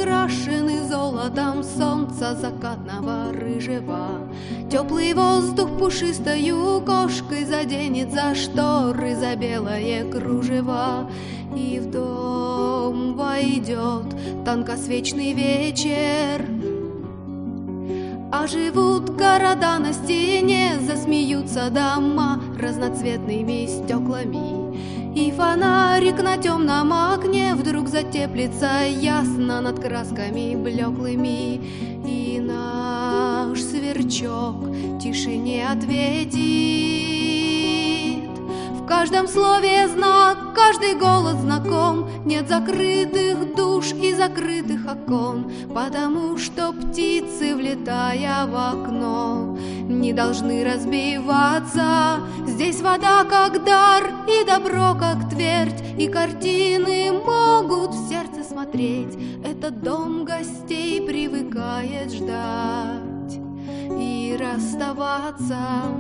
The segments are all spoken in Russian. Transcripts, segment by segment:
окрашены золотом солнца закатного рыжего. Теплый воздух пушистою кошкой заденет за шторы, за белое кружево. И в дом войдет тонкосвечный вечер. Оживут города на стене, засмеются дома разноцветными стеклами. И фонарик на темном окне вдруг затеплится ясно над красками блеклыми. И наш сверчок тишине ответит. В каждом слове знак, каждый голос знаком. Нет закрытых душ и закрытых окон, потому что птицы, влетая в окно, не должны разбиваться. Здесь вода как дар и добро как твердь, и картины могут в сердце смотреть. Этот дом гостей привыкает ждать и расставаться.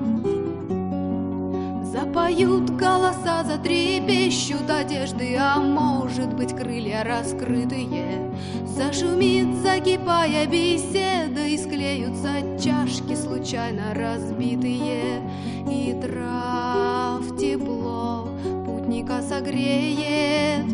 Запоют голоса, затрепещут одежды, а может быть крылья раскрытые. Зашумит, закипая беседа, и склеются чашки случайно разбитые. И трав тепло путника согреет.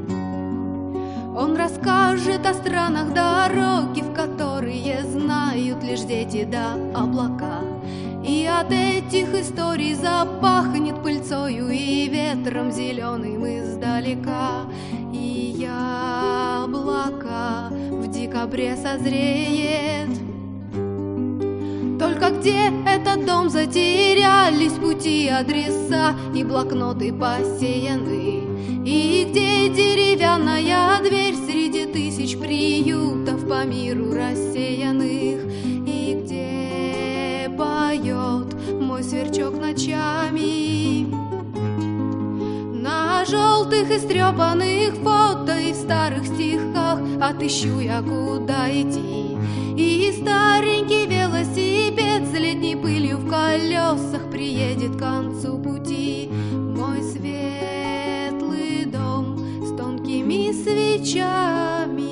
Он расскажет о странах дороги, в которые знают лишь дети да облака. И от этих историй запахнет пыльцою и ветром зеленым издалека. И яблоко в декабре созреет. Только где этот дом затерялись пути, адреса и блокноты посеяны? И где деревянная дверь среди тысяч приютов по миру рассеянных? И где поет мой сверчок ночами? На желтых истрепанных фото и в старых стихах отыщу я, куда идти. И старенький велосипед с летней пылью в колесах приедет к концу пути. Мой светлый дом с тонкими свечами.